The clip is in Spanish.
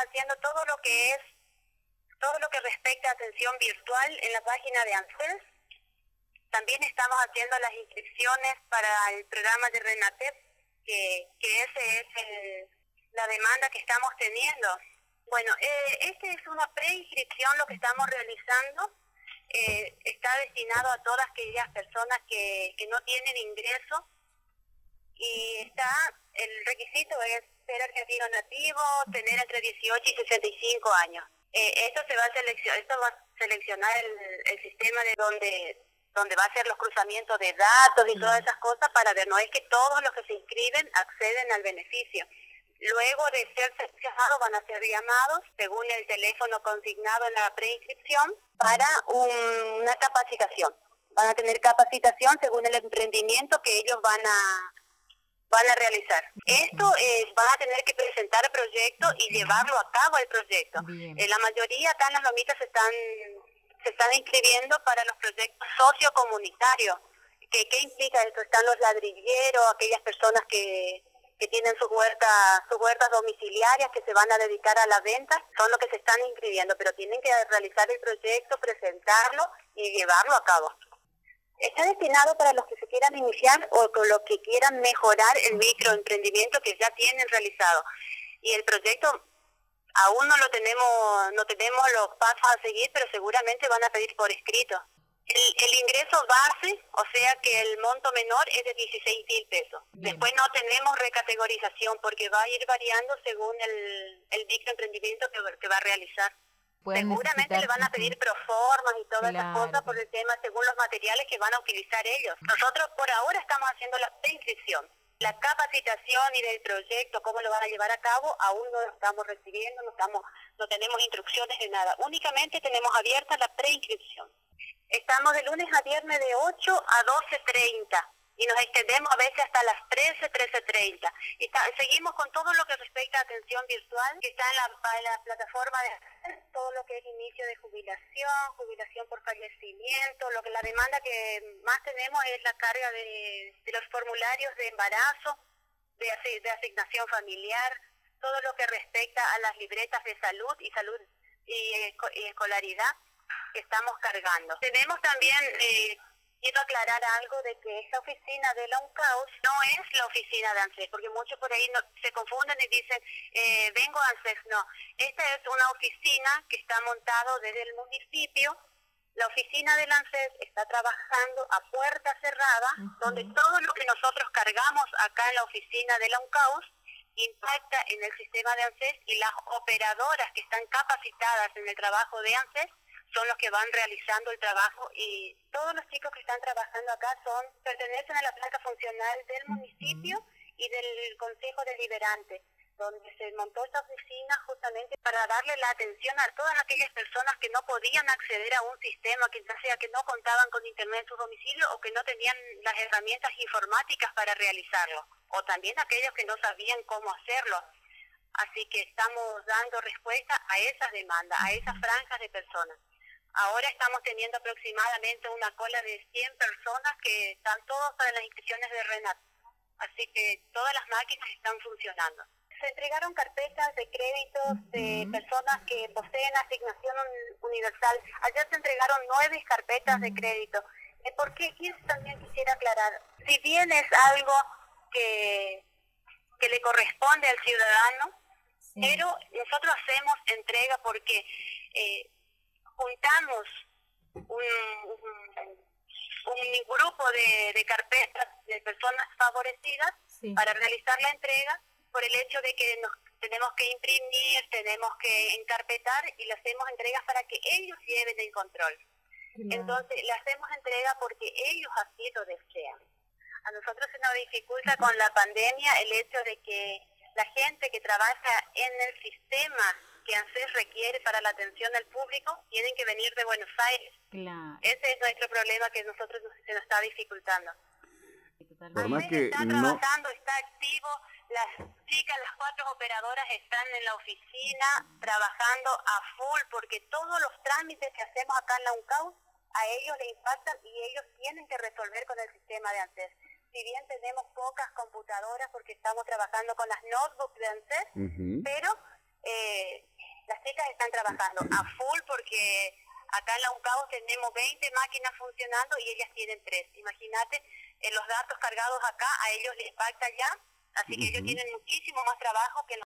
haciendo todo lo que respecta a atención virtual en la página de ANSES. También estamos haciendo las inscripciones para el programa de RENATEP, que ese es la demanda que estamos teniendo. Bueno, este es una preinscripción lo que estamos realizando. Está destinado a todas aquellas personas que no tienen ingreso, y el requisito es ser argentino nativo, tener entre 18 y 65 años. Esto va a seleccionar el sistema de donde va a ser los cruzamientos de datos y todas esas cosas para ver, no es que todos los que se inscriben acceden al beneficio. Luego de ser seleccionados van a ser llamados según el teléfono consignado en la preinscripción para una capacitación. Van a tener capacitación según el emprendimiento que ellos van a realizar. Esto van a tener que presentar el proyecto y llevarlo a cabo el proyecto. La mayoría acá en Las Lomitas se están inscribiendo para los proyectos sociocomunitarios. ¿Qué implica esto? Están los ladrilleros, aquellas personas que tienen sus huertas domiciliarias que se van a dedicar a la venta, son los que se están inscribiendo, pero tienen que realizar el proyecto, presentarlo y llevarlo a cabo. Está destinado para los que se quieran iniciar o con los que quieran mejorar el microemprendimiento que ya tienen realizado. Y el proyecto aún no tenemos los pasos a seguir, pero seguramente van a pedir por escrito. El ingreso base, o sea que el monto menor es de 16.000 pesos. Bien. Después no tenemos recategorización porque va a ir variando según el microemprendimiento que va a realizar. Seguramente le van a pedir proformas y todas esas cosas por el tema según los materiales que van a utilizar ellos. Nosotros por ahora estamos haciendo la preinscripción. La capacitación y del proyecto, cómo lo van a llevar a cabo, aún no lo estamos recibiendo, no tenemos instrucciones de nada. Únicamente tenemos abierta la preinscripción. Estamos de lunes a viernes de 8 a 12:30 y nos extendemos a veces hasta las 13:30. Seguimos con todo lo que respecta a atención virtual, que está en la plataforma de todo lo que es inicio de jubilación por fallecimiento. La demanda que más tenemos es la carga de los formularios de embarazo, de asignación familiar, todo lo que respecta a las libretas de salud y escolaridad que estamos cargando. Tenemos también, quiero aclarar algo de que esta oficina de la UNCAUS no es la oficina de ANSES, porque muchos por ahí se confunden y dicen, vengo a ANSES. No, esta es una oficina que está montado desde el municipio. La oficina del ANSES está trabajando a puerta cerrada, donde todo lo que nosotros cargamos acá en la oficina de la UNCAUS impacta en el sistema de ANSES, y las operadoras que están capacitadas en el trabajo de ANSES son los que van realizando el trabajo, y todos los chicos que están trabajando acá pertenecen a la placa funcional del municipio y del Consejo Deliberante, donde se montó esta oficina justamente para darle la atención a todas aquellas personas que no podían acceder a un sistema, que ya sea que no contaban con internet en su domicilio o que no tenían las herramientas informáticas para realizarlo, o también aquellos que no sabían cómo hacerlo. Así que estamos dando respuesta a esas demandas, a esas franjas de personas. Ahora estamos teniendo aproximadamente una cola de 100 personas que están todos para las inscripciones de RENAT. Así que todas las máquinas están funcionando. Se entregaron carpetas de créditos de personas que poseen asignación universal. Ayer se entregaron 9 carpetas de crédito. ¿Por qué? También quisiera aclarar. Si bien es algo que le corresponde al ciudadano, pero nosotros hacemos entrega porque juntamos un grupo de carpetas de personas favorecidas para realizar la entrega, por el hecho de que nos tenemos que imprimir, tenemos que encarpetar, y le hacemos entregas para que ellos lleven el control. Entonces le hacemos entrega porque ellos así lo desean. A nosotros se nos dificulta con la pandemia el hecho de que la gente que trabaja en el sistema que ANSES requiere para la atención al público tienen que venir de Buenos Aires. Claro. Ese es nuestro problema que nosotros se nos está dificultando. ANSES está trabajando, está activo, las chicas, las 4 operadoras están en la oficina trabajando a full, porque todos los trámites que hacemos acá en la UNCAUS a ellos les impactan y ellos tienen que resolver con el sistema de ANSES. Si bien tenemos pocas computadoras porque estamos trabajando con las notebooks de ANSES, pero ellas están trabajando a full porque acá en la UNCAO tenemos 20 máquinas funcionando y ellas tienen 3. Imagínate, los datos cargados acá a ellos les impacta ya, así que ellos tienen muchísimo más trabajo que